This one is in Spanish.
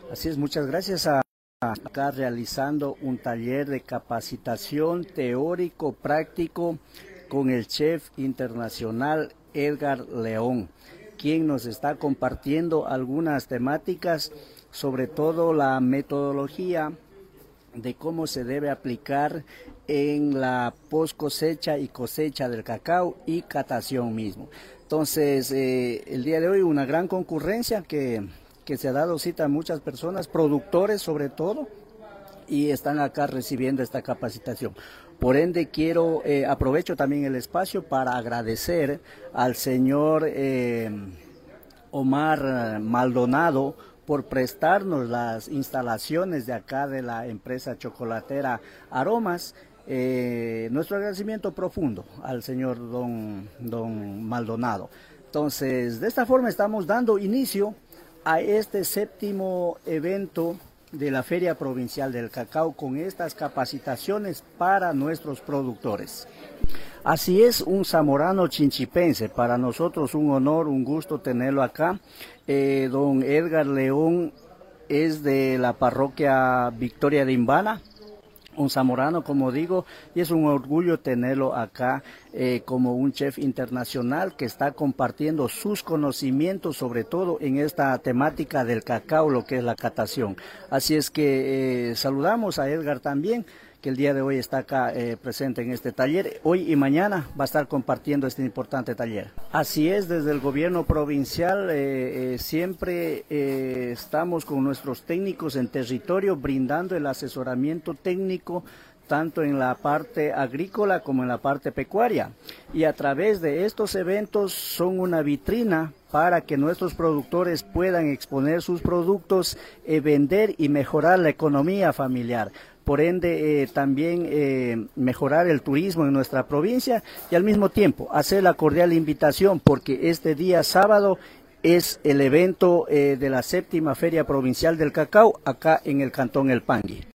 Así es, muchas gracias a acá realizando un taller de capacitación teórico práctico con el chef internacional Edgar León, quien nos está compartiendo algunas temáticas, sobre todo la metodología de cómo se debe aplicar en la post cosecha y cosecha del cacao y catación mismo. Entonces, el día de hoy una gran concurrencia que se ha dado cita a muchas personas, productores sobre todo, y están acá recibiendo esta capacitación. Por ende, aprovecho también el espacio para agradecer al señor Omar Maldonado por prestarnos las instalaciones de acá de la empresa chocolatera Aromas. Nuestro agradecimiento profundo al señor don Maldonado. Entonces, de esta forma estamos dando inicio a este séptimo evento de la Feria Provincial del Cacao con estas capacitaciones para nuestros productores. Así es, un zamorano chinchipense, para nosotros un honor, un gusto tenerlo acá. Don Edgar León es de la parroquia Victoria de Imbala, un zamorano, como digo, y es un orgullo tenerlo acá como un chef internacional que está compartiendo sus conocimientos, sobre todo en esta temática del cacao, lo que es la catación. Así es que saludamos a Edgar también, que el día de hoy está acá presente en este taller. Hoy y mañana va a estar compartiendo este importante taller. Así es, desde el gobierno provincial siempre estamos con nuestros técnicos en territorio brindando el asesoramiento técnico tanto en la parte agrícola como en la parte pecuaria. Y a través de estos eventos son una vitrina para que nuestros productores puedan exponer sus productos, vender y mejorar la economía familiar. Por ende, también mejorar el turismo en nuestra provincia y al mismo tiempo hacer la cordial invitación porque este día sábado es el evento de la séptima Feria Provincial del Cacao acá en el Cantón El Pangui.